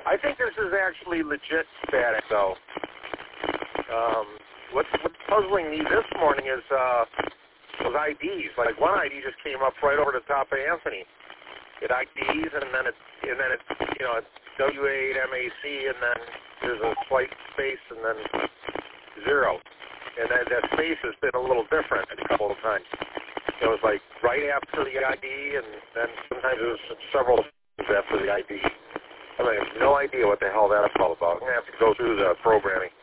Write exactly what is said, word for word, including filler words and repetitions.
I think this is actually legit static, though. Um, what's, what's puzzling me this morning is uh, those I Ds. Like one I D just came up right over the top of Anthony. It I Ds, and then it's and then it's you know it's W eight M A C, and then there's a slight space, and then zero. And that, that space has been a little different a couple of times. It was like right after the I D, and then sometimes it was several seconds after the I D. I mean, I have no idea what the hell that's all about. I'm going to have to go through the programming.